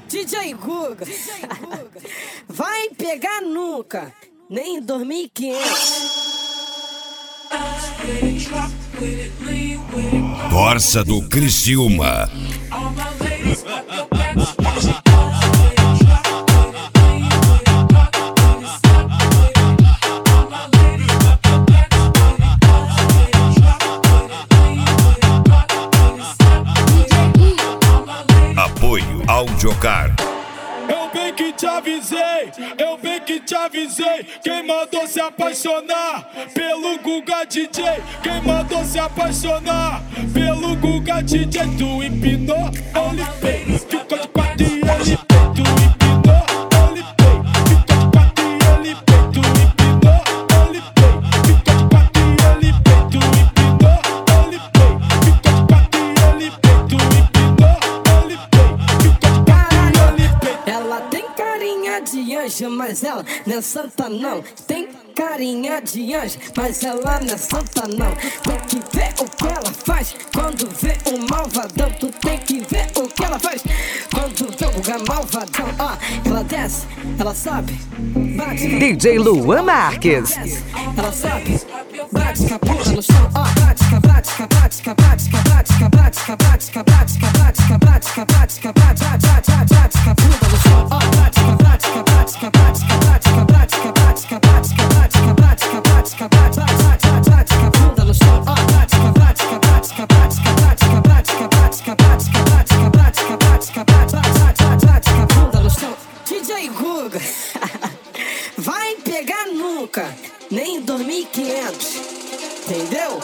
DJ Guga, vai pegar nunca, nem em 2500. Corsa do Criciúma. Apoio Audiocar. Eu bem que te avisei, eu bem que te avisei. Quem mandou se apaixonar pelo Guga DJ? Quem mandou se apaixonar pelo Guga DJ? Tu empinou, eu limpei. Ficou de quatro e eu limpei. Tu empinou, eu limpei. Ficou de quatro e eu limpei. Tu empinou, eu limpei. Ficou de quatro e eu limpei. Tu empinou, eu limpei. Ficou de quatro e eu limpei. Tu empinou, eu limpei. Ficou de quatro e eu limpei. Ela tem carinha de anjo, mas ela não é santa não. Tem carinha de anjo, mas ela não é santa não. Tem que ver o que ela faz quando vê um malvadão. Tu tem que ver o que ela faz quando vê o Guga malvadão. Ó, ela desce, ela sobe, bate. DJ Luan Marques. Ela sobe, bate com a bunda no chão. Ó, bate, bate, bate, bate, bate, bate, bate, bate, bate, bate, bate, bate, bate, bate com a bunda no chão. Ó, bate, bate, bate, bate, bate, bate, bate, bate, bate, bate, bate com a bunda no chão. Ó, bate, bate, bate, bate, bate, bate, bate, bate com a bunda no chão. DJ Guga, vai pegar nunca, nem em 2500, entendeu?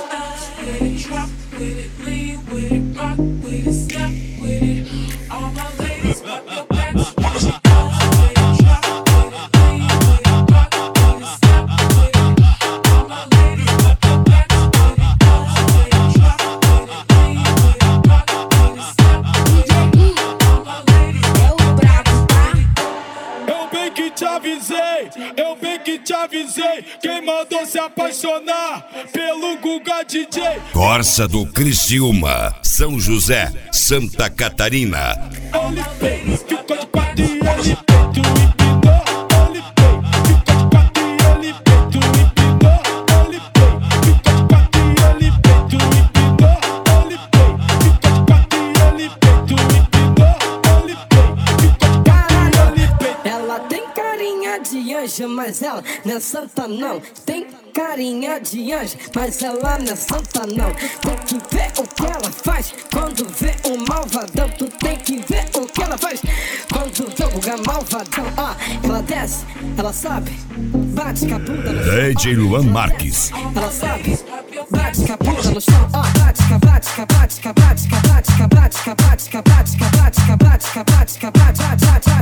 Eu bem que te avisei. Quem mandou se apaixonar pelo Guga DJ? Corsa do Criciúma, São José, Santa Catarina. Eu limpei, ficou de quatro e eu limpei. Tu empinou, eu limpei. Ficou de quatro e eu limpei. Tu empinou, eu limpei. Ficou de quatro e eu limpei. Tu empinou, eu limpei. Ficou de quatro e eu limpei. Tu empinou, eu limpei. Ficou de quatro e eu limpei. Ela tem carinha de anjo, mas ela não é santa não. Tem carinha de anjo, mas ela não é santa não. Tem que ver o que ela faz quando vê um malvadão. Tu tem que ver o que ela faz quando vê o Guga malvadão. Ó, ela desce, ela sobe, bate com a bunda no chão. DJ Luan Marques. Ela sobe, bate com a bunda no chão. Ó, bate, bate, bate, bate, bate, bate, bate, bate, bate, bate, bate, bate, bate,